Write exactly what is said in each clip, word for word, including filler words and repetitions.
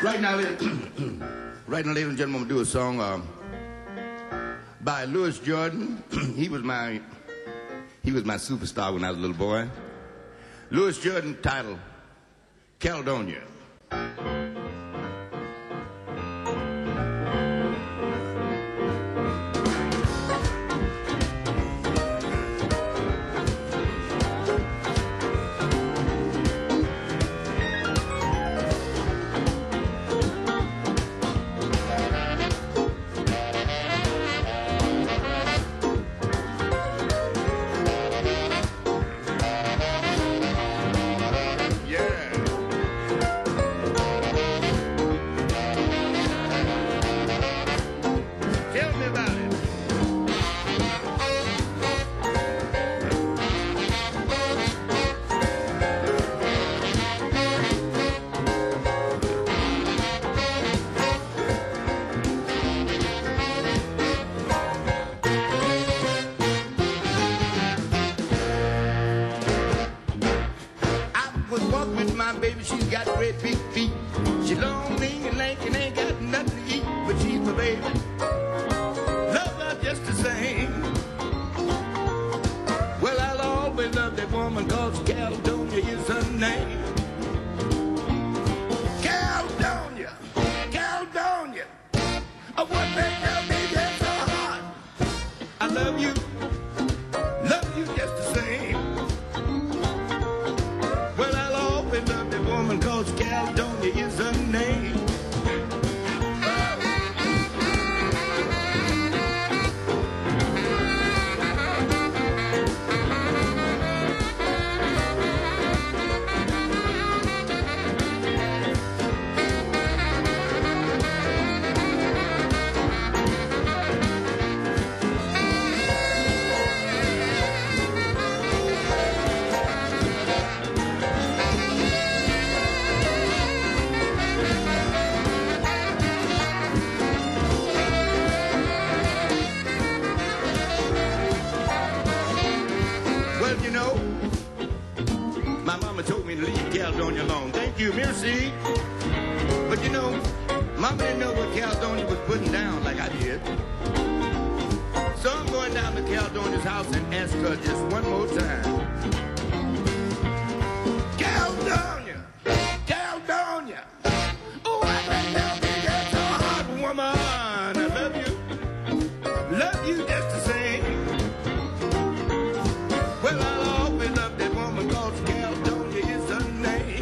Right now, ladies, right now, ladies and gentlemen, I'm gonna do a song uh, by Louis Jordan. he was my he was my superstar when I was a little boy. Louis Jordan, titled Caledonia. Baby, she's got great big feet. She's long, lean, and lanky, and ain't got nothing to eat. But she's my baby. Love her just the same. Well, I'll always love that woman, cause Caledonia is her name. Caledonia, Caledonia. Oh, what that girl, baby, that's so hard. I love you, love you just the same. Love that woman cause Caledonia is her name. Caledonia alone. Thank you, merci. But you know, Mama didn't know what Caledonia was putting down like I did. So I'm going down to Caledonia's house and ask her just one more time. Caledonia! Caledonia! Oh, I can help you, that's so hard, woman. I love you. Love you just the same. Well, I'll always love that woman cause Caledonia is her name.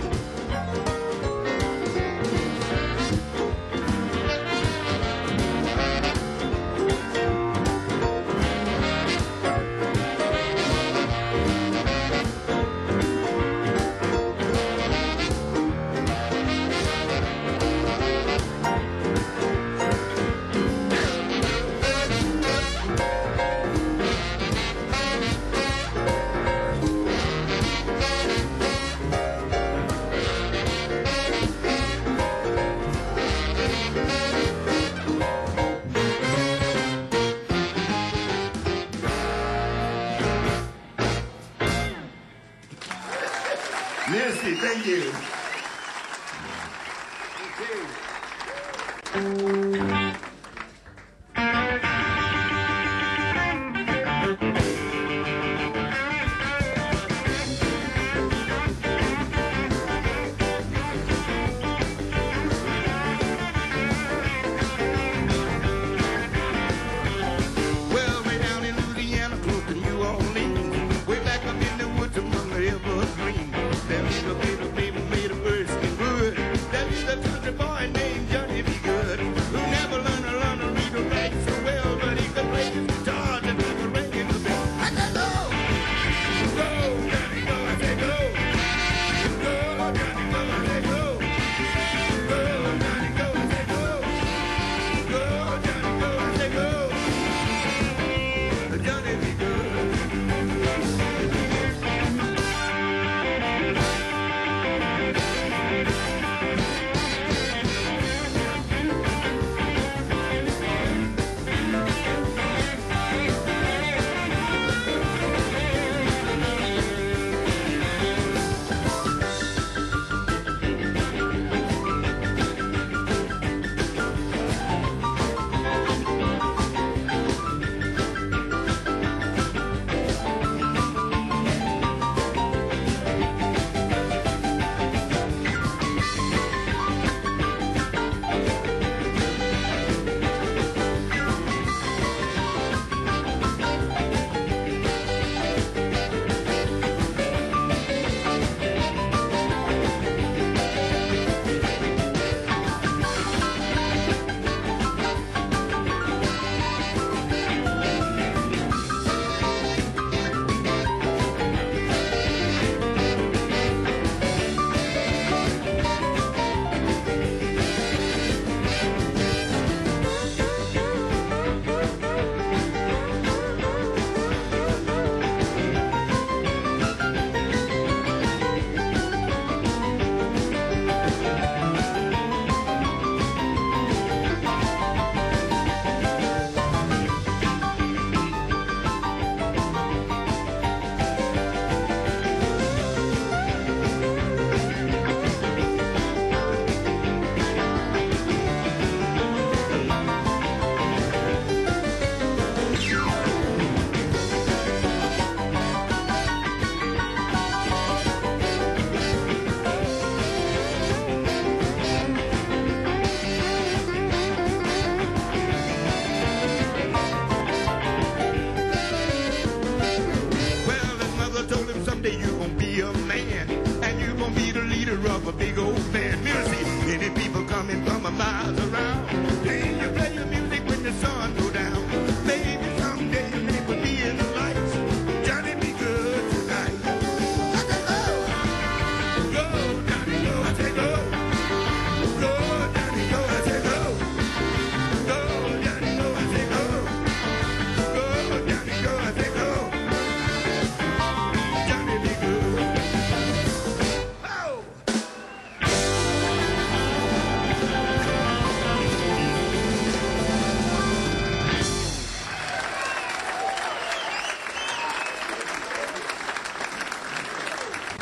Merci, thank you. Okay. Well, way down in Louisiana, close to New Orleans, way back up in the woods among the evergreens. There was a baby, baby made of earth and wood. There was a country boy named Johnny B. Good, who never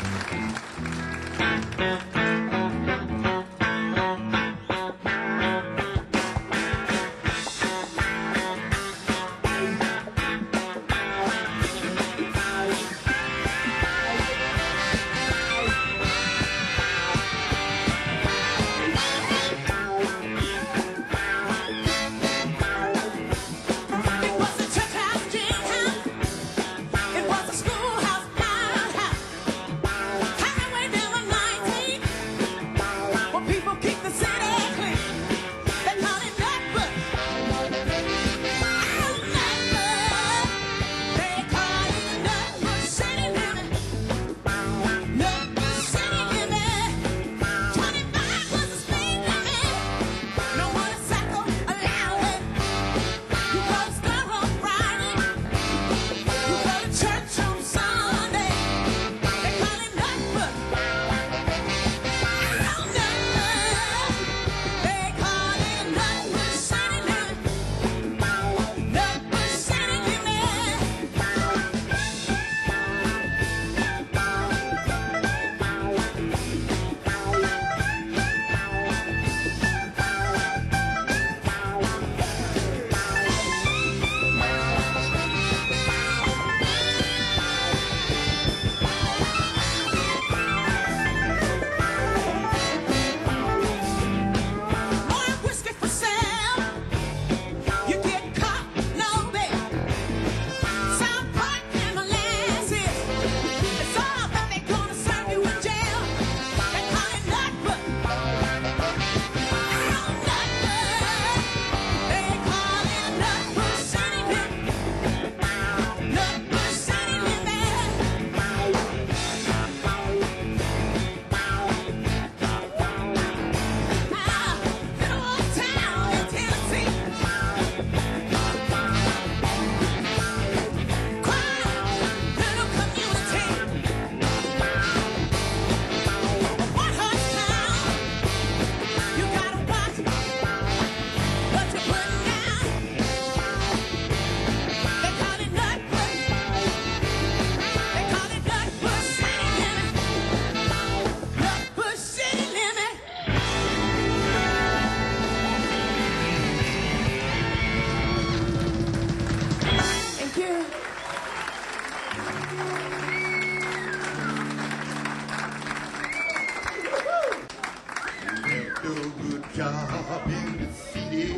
job in the city,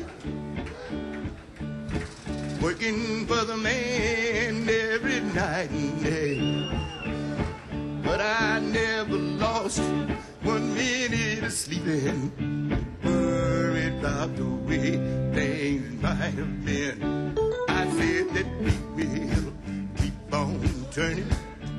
working for the man every night and day. But I never lost one minute of sleeping, worried about the way things might have been. I said that we will keep on turning.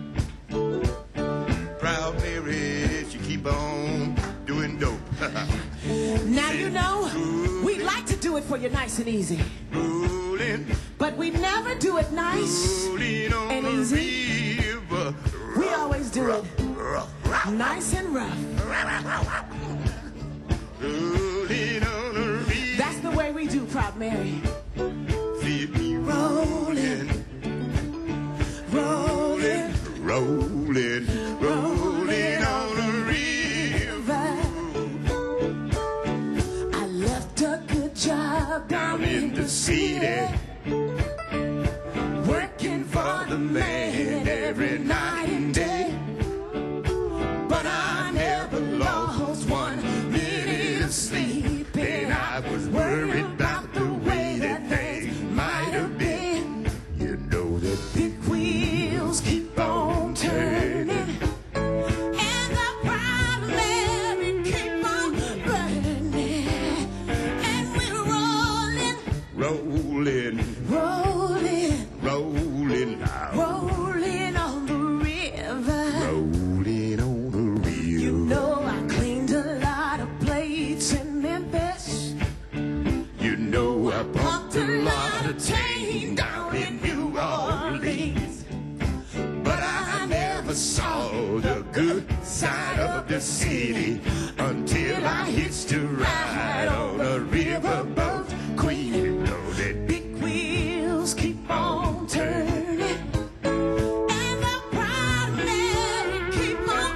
Proud Mary, she keep on doing dope. Now you know, we like to do it for you nice and easy. Rolling, but we never do it nice on and easy. River, we always do it nice and rough. Rolling on a river. That's the way we do, Proud Mary. See me rolling, rolling, rolling, rolling on a river. I left a good job Down in the city, working for the man every night and day. But I never lost one minute of sleep, and I was worried about the way that things might have been. You know that big wheels keep on turning, and the Proud Mary keep on burning, and we're rolling, rolling, rolling, rolling now, rolling on the river. rolling on the river. You know I cleaned a lot of plates in Memphis. You know I pumped a lot of tang down in New Orleans, but I never saw the good side of the city until I hitched a ride on a riverboat queen. You know that Big wheels keep on turning, and the Proud Mary keep on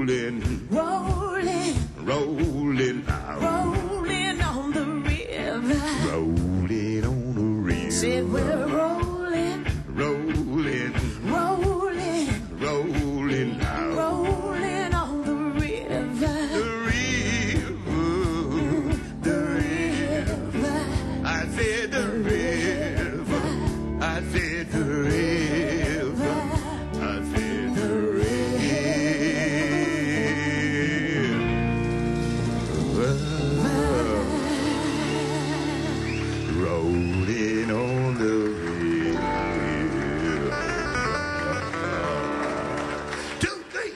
rolling, rolling, rolling now, rolling on the river. rolling on the river. Said we're rolling, rolling, rolling, rolling now, rolling on the river. the river, the river. I said the river. I said the river. I said the river. Rolling on the river. Two, three.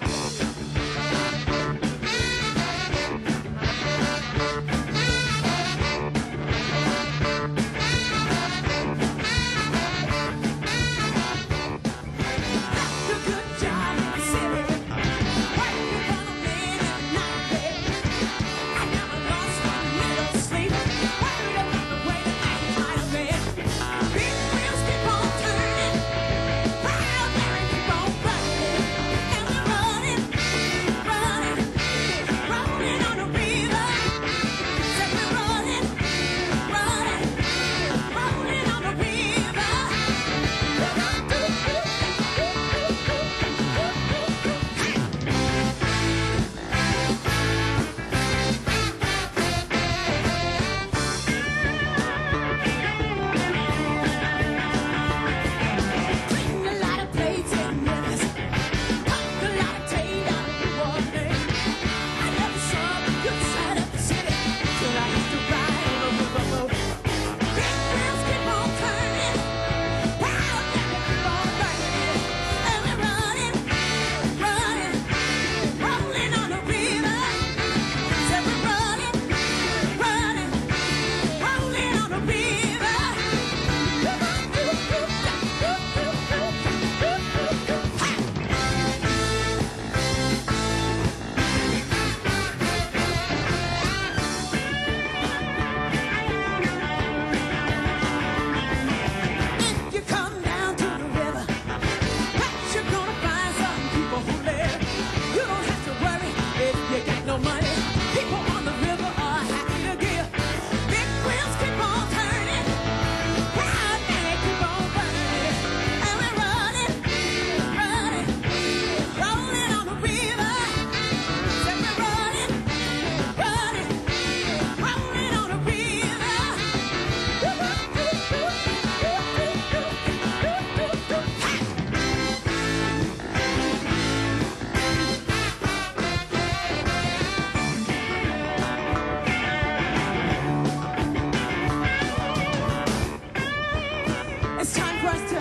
It's time for us to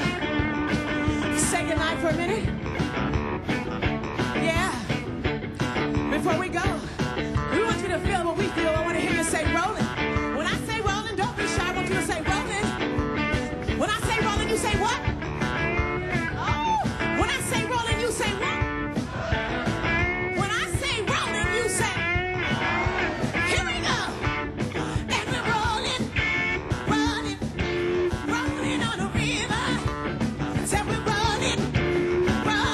say goodnight for a minute. Yeah. Before we go, we want you to feel what we feel. I want to hear you say rolling. When I say rolling, don't be shy. I want you to say rolling. When I say rolling, you say what? Oh. When I say rolling, you say what? When I say rolling, you say. Here we go. And we're rolling, rolling, rolling on the river. Say we're rolling, rolling.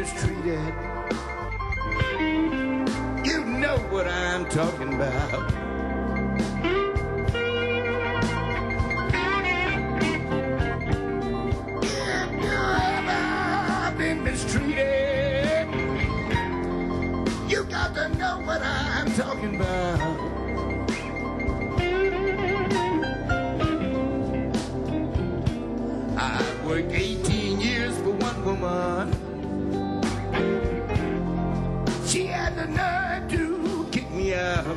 mistreated. You know what I'm talking about. If you ever been mistreated, you got to know what I'm talking about. I worked eighteen years for one woman. She had the nerve to kick me out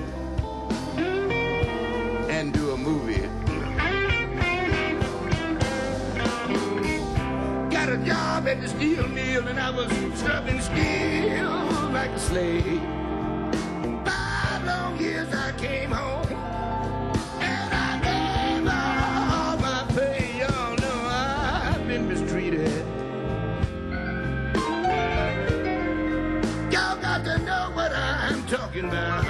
and do a movie. Got a job at the steel mill and I was scrubbing steel like a slave. Five long years I came home and I gave all my pay. Y'all know I've been mistreated. Y'all got to know what I'm talking about.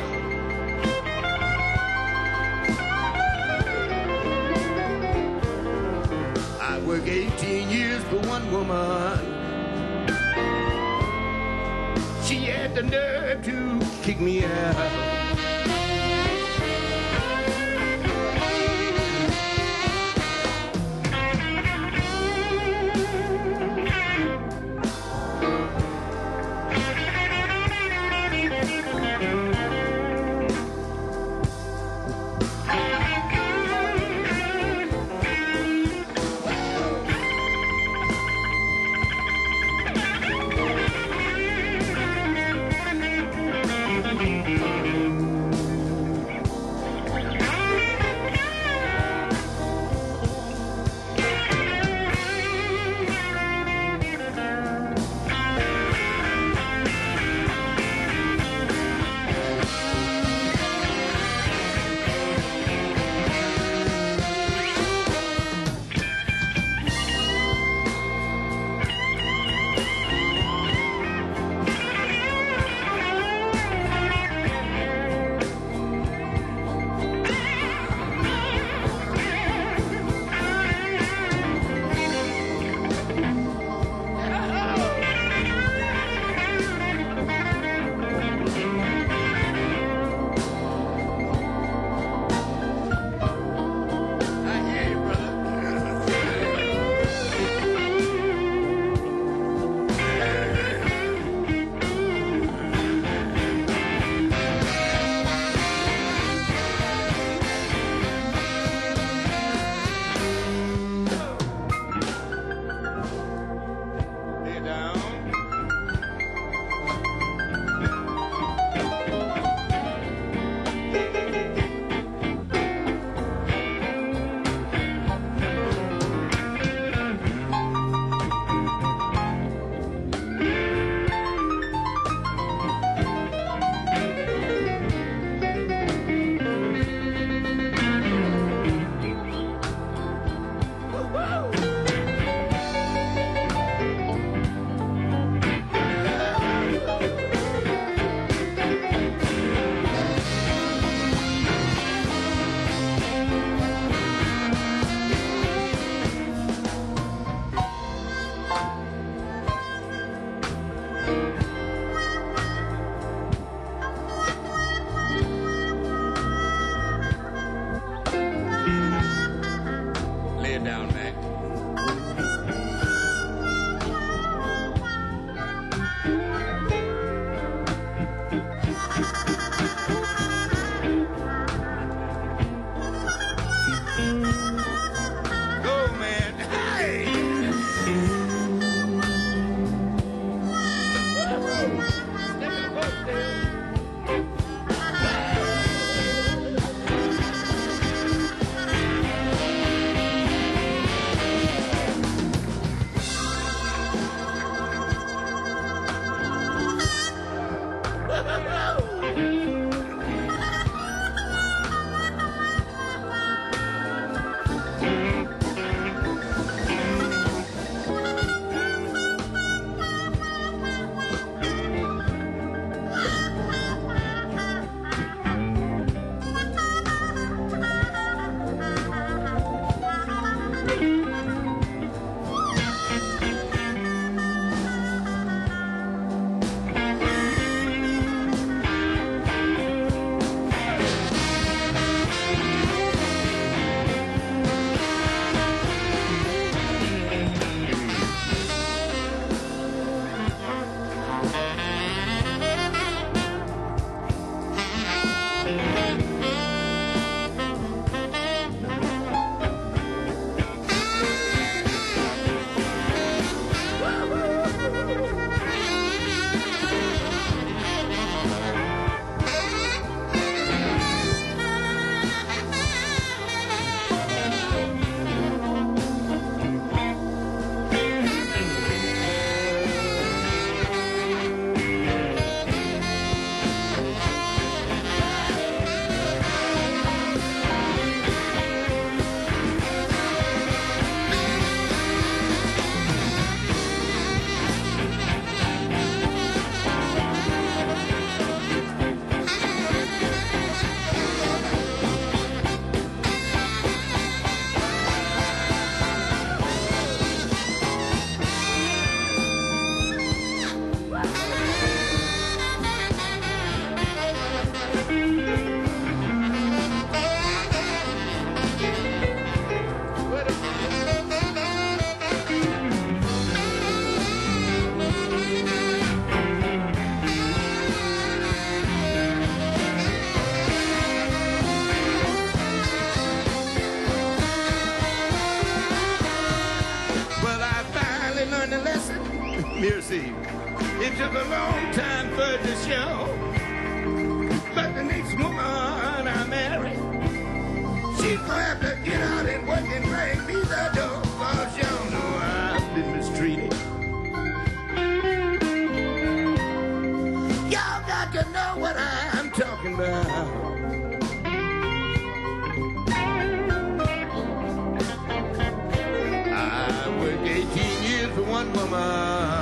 I worked eighteen years for one woman. She had the nerve to kick me out. Mercy. It took a long time for it to show, but the next woman I married, she's gonna have to get out and work and bring me the dough, 'cause y'all know I've been mistreated. Y'all got to know what I'm talking about. I worked eighteen years for one woman.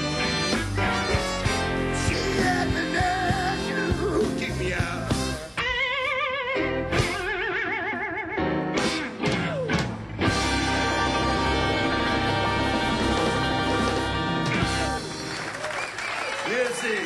She had the nerve to kick me out. Merci.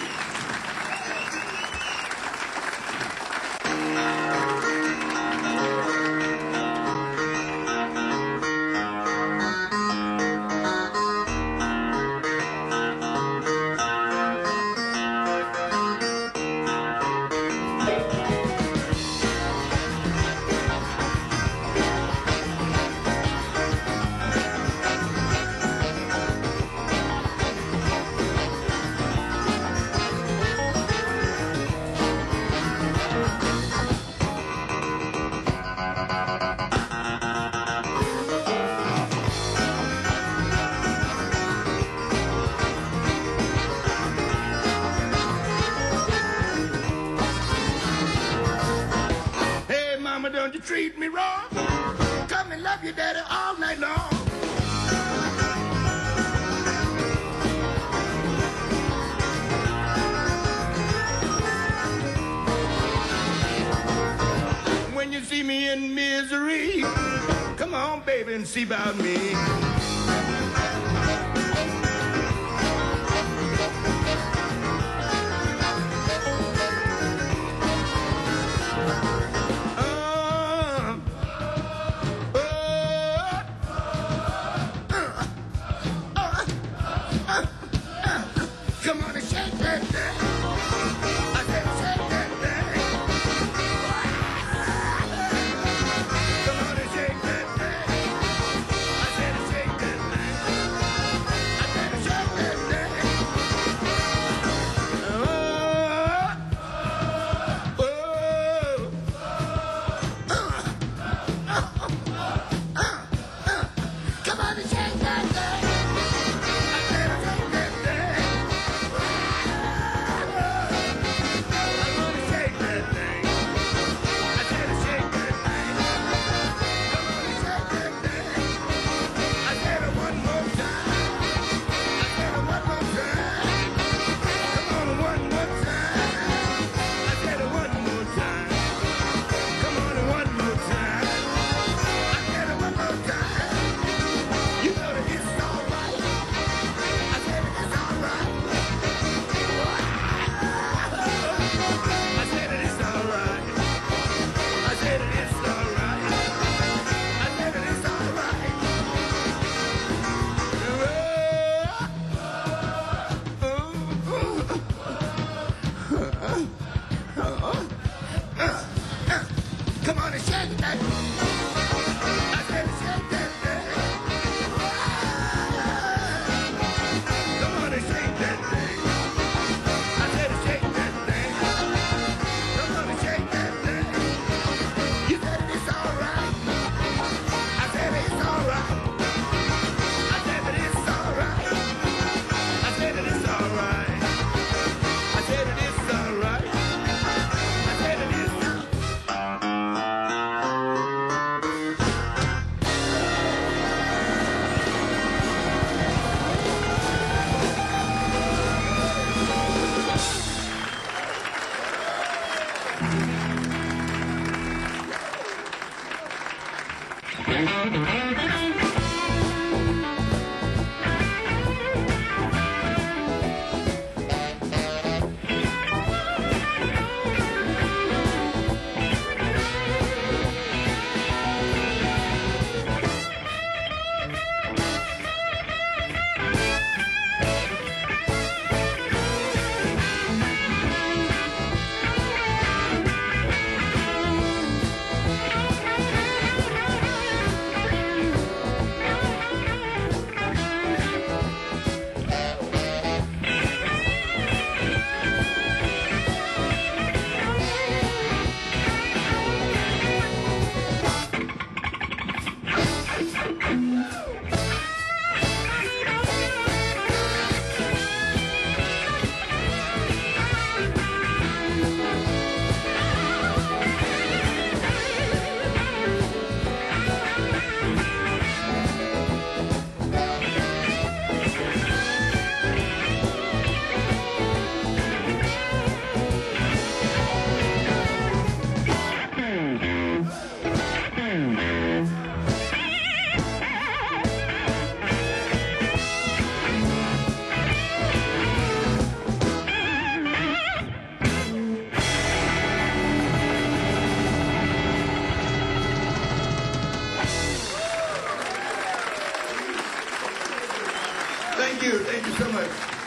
Don't you treat me wrong. Come and love your daddy all night long. When you see me in misery, come on, baby, and see about me. Come on and shake that thing. I said shake that thing. Come on and shake that thing. I said shake that Thank you. Thank you so much.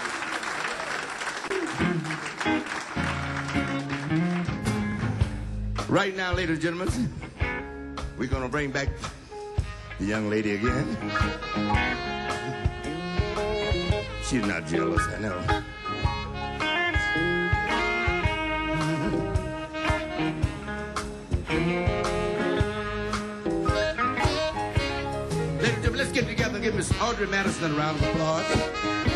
Right now, ladies and gentlemen, we're going to bring back the young lady again. She's not jealous, I know. Ladies and gentlemen, let's get together and give Miss Audrey Madison a round of applause.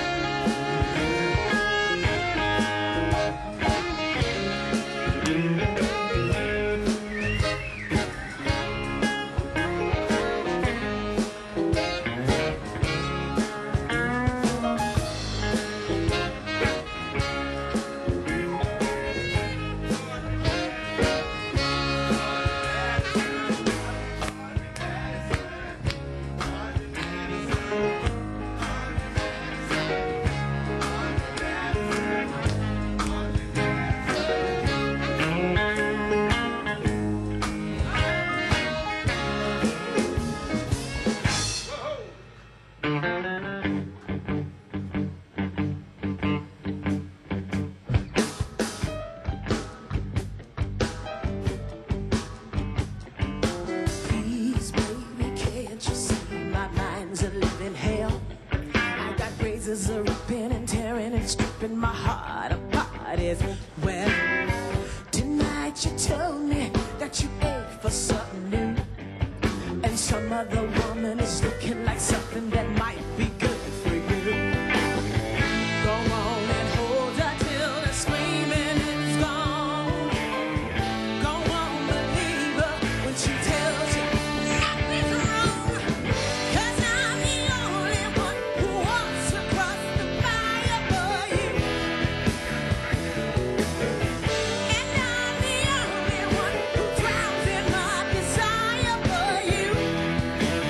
Are ripping and tearing and stripping my heart apart as well. Tonight you told me that you ate for something new, and some other woman is looking like something that might be good for you. Go on and hold her till the screaming is gone. Go on, believe her when she tells you nothing's wrong. 'Cause I'm the only one who wants to cross the fire for you. And I'm the only one who drowns in my desire for you.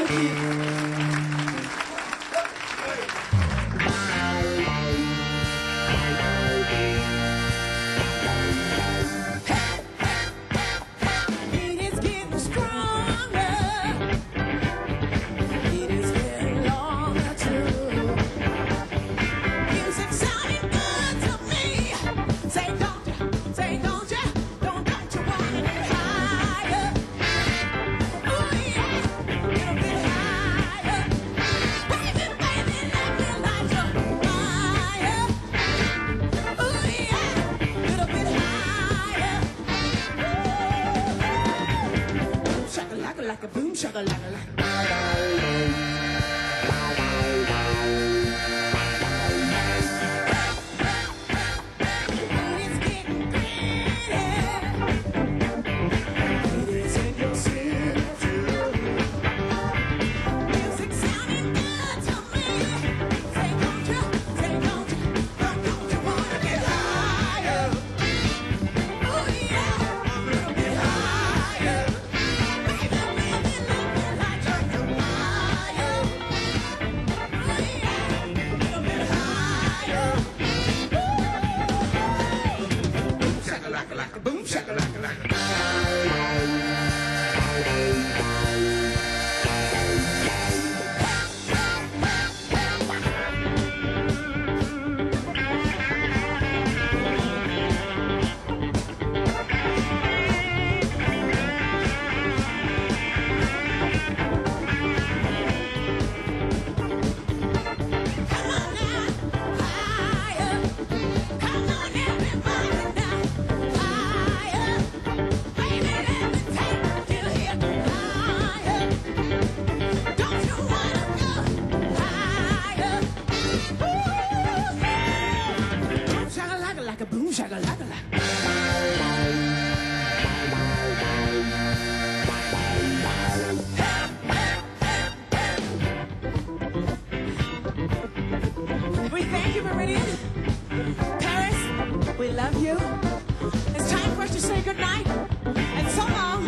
Like a boom shaka like a like. It's getting pretty. It is in your signature. Music sounding good to me. Say don't you, say don't you, don't, don't you wanna get higher? Oh yeah, a little bit higher. Boom, shakalaka, laka. Like a boom shaka like a like. We thank you, Meridian. Paris, we love you. It's time for us to say goodnight. And so long.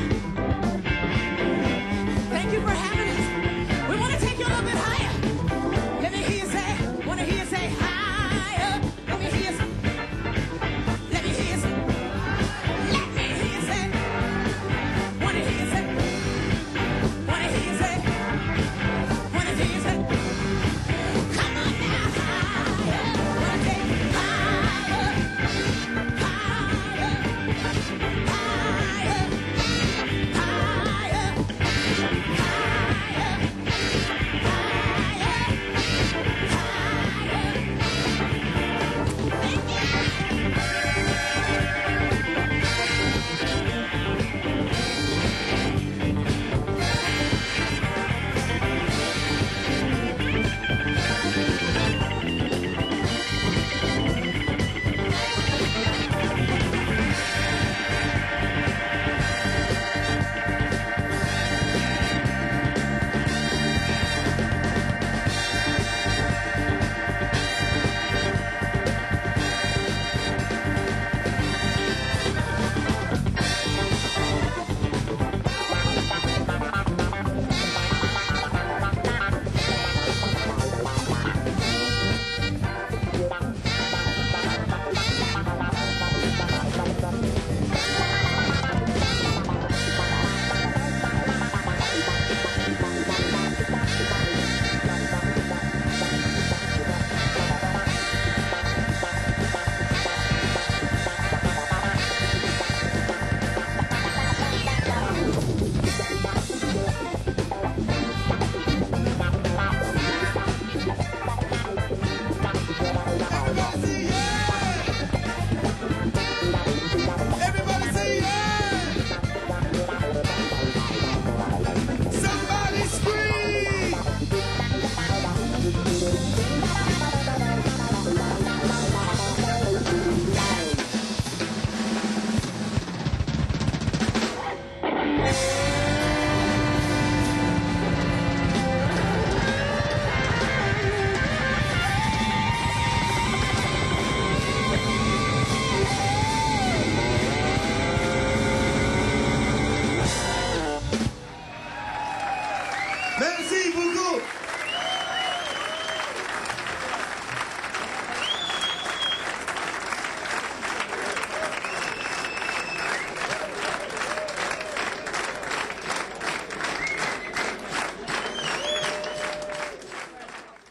Thank you for having us. We want to take you a little bit higher. Let me hear you say, want to hear you say higher. Let me hear you say. Let me hear you say. Let me hear you say. Want to hear you say. Want to hear you say. Want to hear you say. Come on now, higher. Want to take higher. Higher. Salute.